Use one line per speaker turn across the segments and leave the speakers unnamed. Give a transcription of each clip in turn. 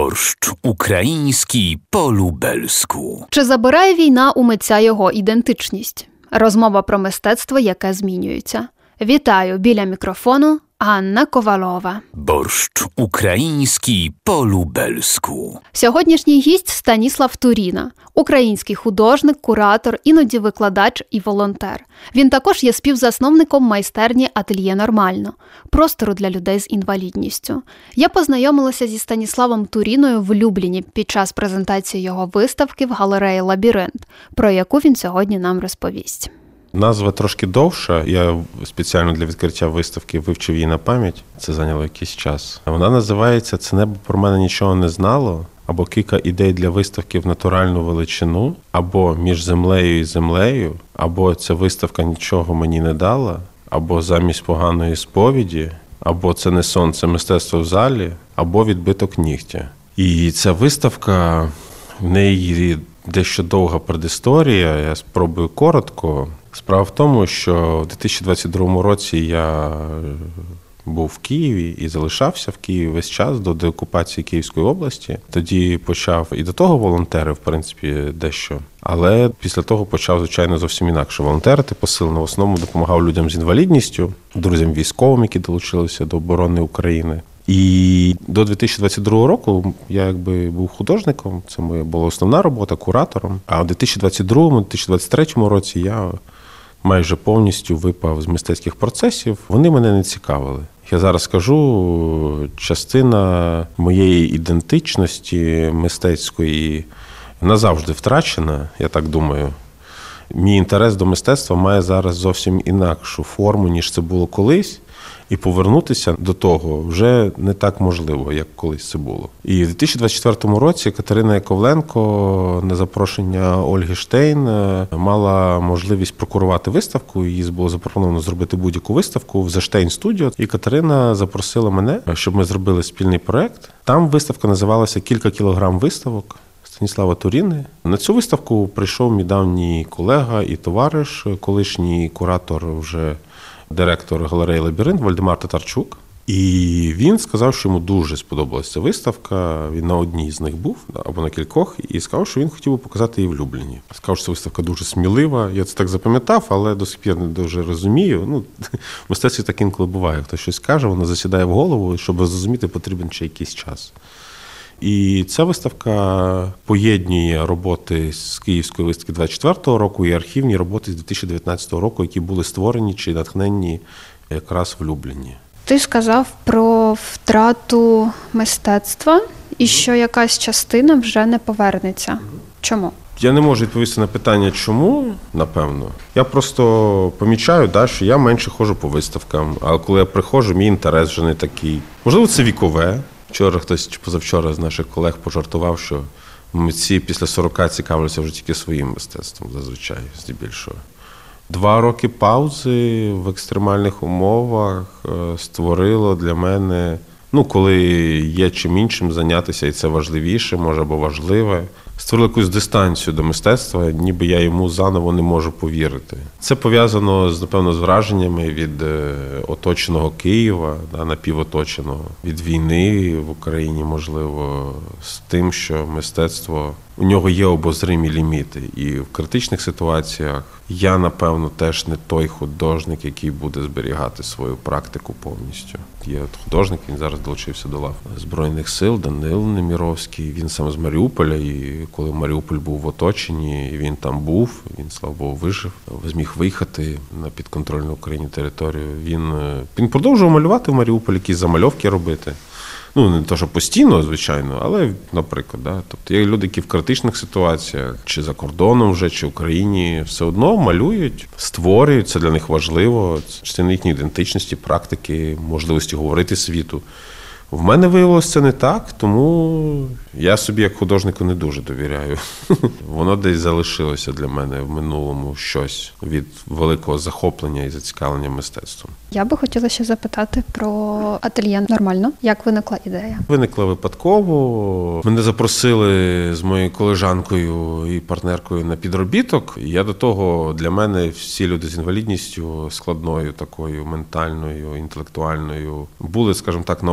Борщ український по-лубельську.
Чи забирає війна у митця його ідентичність? Розмова про мистецтво, яке змінюється. Вітаю, біля мікрофону Анна Ковалова.
Борщ український по-лубельську.
Сьогоднішній гість Станіслав Туріна. Український художник, куратор, іноді викладач і волонтер. Він також є співзасновником майстерні «Ательє Нормально» – простору для людей з інвалідністю. Я познайомилася зі Станіславом Туріною в Любліні під час презентації його виставки в галереї «Лабіринт», про яку він сьогодні нам розповість.
Назва трошки довша. Я спеціально для відкриття виставки вивчив її на пам'ять. Це зайняло якийсь час. Вона називається «Це небо про мене нічого не знало», або «Кілька ідей для виставки в натуральну величину», або «Між землею і землею», або «Ця виставка нічого мені не дала», або «Замість поганої сповіді», або «Це не сон, це мистецтво в залі», або «Відбиток нігтя». І ця виставка, в неї дещо довга предісторія, я спробую коротко. Справа в тому, що в 2022 році я був в Києві і залишався в Києві весь час до деокупації Київської області. Тоді почав і до того волонтерив, в принципі, дещо. Але після того почав, звичайно, зовсім інакше волонтерити посилено. В основному допомагав людям з інвалідністю, друзям військовим, які долучилися до оборони України. І до 2022 року я був художником, це моя була основна робота, куратором. А в 2022-2023 році я майже повністю випав з мистецьких процесів. Вони мене не цікавили. Я зараз скажу, частина моєї ідентичності мистецької назавжди втрачена, я так думаю. Мій інтерес до мистецтва має зараз зовсім інакшу форму, ніж це було колись. І повернутися до того вже не так можливо, як колись це було. І в 2024 році Катерина Яковленко на запрошення Ольги Штейн мала можливість прокурувати виставку. Їй було запропоновано зробити будь-яку виставку в The Штейн Studio. І Катерина запросила мене, щоб ми зробили спільний проект. Там виставка називалася «Кілька кілограм виставок» Станіслава Туріни. На цю виставку прийшов мій давній колега і товариш, колишній куратор вже директор галереї «Лабіринт» Вальдемар Татарчук. І він сказав, що йому дуже сподобалася ця виставка. Він на одній з них був, або на кількох, і сказав, що він хотів би показати її в Любліні. Сказав, що ця виставка дуже смілива. Я це так запам'ятав, але до сих пір не дуже розумію. В мистецтві так інколи буває. Хтось щось каже, воно засідає в голову, і щоб зрозуміти, потрібен ще якийсь час. І ця виставка поєднує роботи з Київської виставки 24-го року і архівні роботи з 2019 року, які були створені чи натхненні якраз в Любліні.
Ти сказав про втрату мистецтва і що якась частина вже не повернеться. Чому?
Я не можу відповісти на питання, чому, напевно. Я просто помічаю, що я менше ходжу по виставкам, а коли я приходжу, мій інтерес вже не такий. Можливо, це вікове. Вчора хтось, чи позавчора з наших колег пожартував, що митці після 40 цікавляться вже тільки своїм мистецтвом, зазвичай, здебільшого. 2 роки паузи в екстремальних умовах створило для мене, коли є чим іншим зайнятися, і це важливіше, може, або важливе, створило якусь дистанцію до мистецтва, ніби я йому заново не можу повірити. Це пов'язано, напевно, з враженнями від оточеного Києва, напівоточеного, від війни в Україні, можливо, з тим, що мистецтво, у нього є обозримі ліміти. І в критичних ситуаціях я, напевно, теж не той художник, який буде зберігати свою практику повністю. Є художник, він зараз долучився до лав Збройних сил, Данил Неміровський, він сам з Маріуполя, і коли Маріуполь був в оточенні, він там був, він, слава Богу, вижив, зміг виїхати на підконтрольну Україні територію. Він продовжував малювати в Маріуполі, якісь замальовки робити. Не то, що постійно, звичайно, але, наприклад, Тобто є люди, які в критичних ситуаціях, чи за кордоном вже, чи в Україні, все одно малюють, створюють, це для них важливо, це частина їхньої ідентичності, практики, можливості говорити світу. В мене виявилося це не так, тому я собі як художнику не дуже довіряю. Воно десь залишилося для мене в минулому щось від великого захоплення і зацікавлення мистецтвом.
Я би хотіла ще запитати про «Ательє Нормально». Як виникла ідея?
Виникла випадково. Мене запросили з моєю колежанкою і партнеркою на підробіток. Я до того, для мене всі люди з інвалідністю складною такою, ментальною, інтелектуальною, були, скажімо так, на одне лице.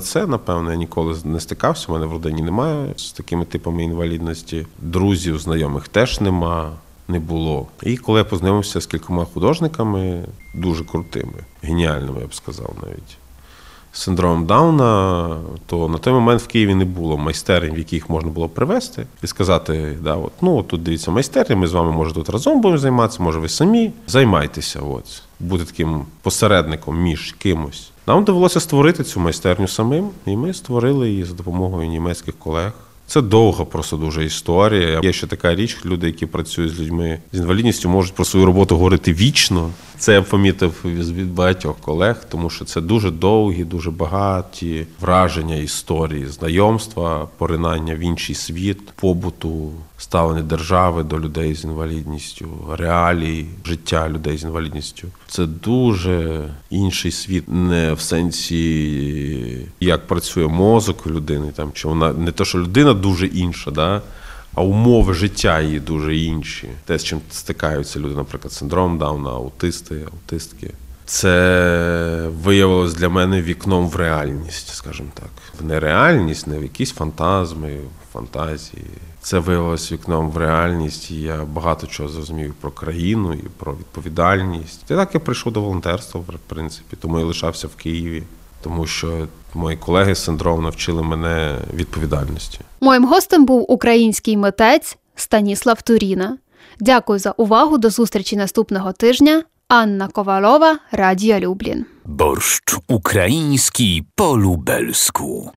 це, напевно, я ніколи не стикався, у мене в родині немає з такими типами інвалідності. Друзів, знайомих теж не було. І коли я познайомився з кількома художниками, дуже крутими, геніальними, я б сказав навіть, з синдромом Дауна, то на той момент в Києві не було майстерень, в яких можна було привезти і сказати, от тут дивіться майстерня, ми з вами, може, тут разом будемо займатися, може, ви самі, займайтеся, бути таким посередником між кимось. Нам довелося створити цю майстерню самим, і ми створили її за допомогою німецьких колег. Це довга просто дуже історія. Є ще така річ, люди, які працюють з людьми з інвалідністю, можуть про свою роботу говорити вічно. Це я помітив від багатьох колег, тому що це дуже довгі, дуже багаті враження, історії, знайомства, поринання в інший світ, побуту, ставлення держави до людей з інвалідністю, реалій життя людей з інвалідністю. Це дуже інший світ, не в сенсі, як працює мозок у людини, чи вона не те, що людина дуже інша, а умови життя її дуже інші. Те, з чим стикаються люди, наприклад, з синдромом Дауна, аутисти, аутистки. Це виявилось для мене вікном в реальність, скажімо так. В нереальність, не в якісь фантазми, фантазії. Це виявилось вікном в реальність, і я багато чого зрозумів про країну, і про відповідальність. І так я прийшов до волонтерства, в принципі, тому я лишався в Києві. Тому що мої колеги з синдромом навчили мене відповідальності.
Моїм гостем був український митець Станіслав Туріна. Дякую за увагу, до зустрічі наступного тижня. Анна Ковалова, Радіо Люблін.
Борщ український по лубelsku.